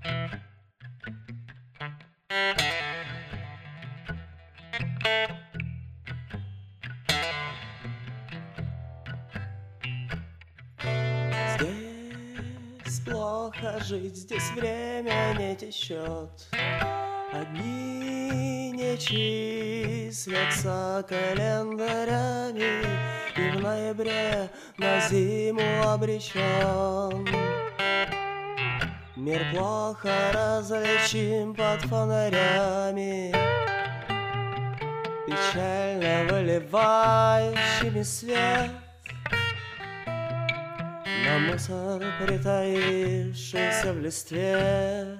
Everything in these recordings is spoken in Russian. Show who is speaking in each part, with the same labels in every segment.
Speaker 1: Здесь плохо жить, здесь время не течет. Одни не числятся календарями, и в ноябре на зиму обречен. Мир плохо различим под фонарями, печально выливающими свет на мусор, притаившийся в листве.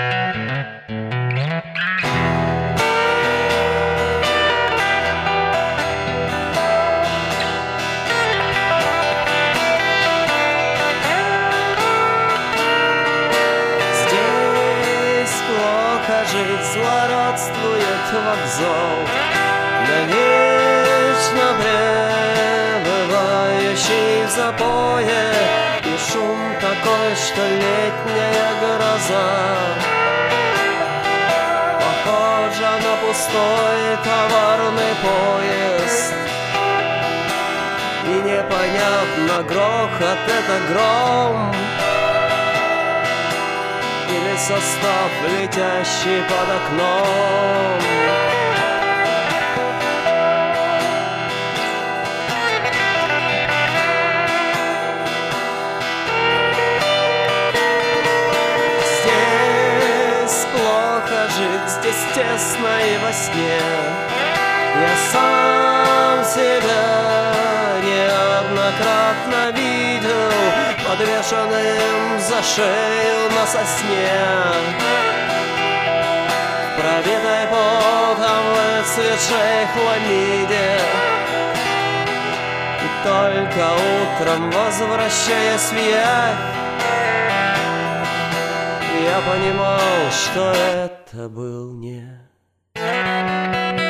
Speaker 1: Здесь плохо жить, злорадствует вокзал, навечно пребывающий в запое, и шум такой, что летняя гроза похожа на пустой товарный поезд. И непонятно, грохот — это гром или состав, летящий под окном. Здесь тесно и во сне. Я сам себя неоднократно видел подвешенным за шею на сосне, в пробитой потом выцветшей хламиде. И только утром, возвращаясь в явь, я понимал, что это был не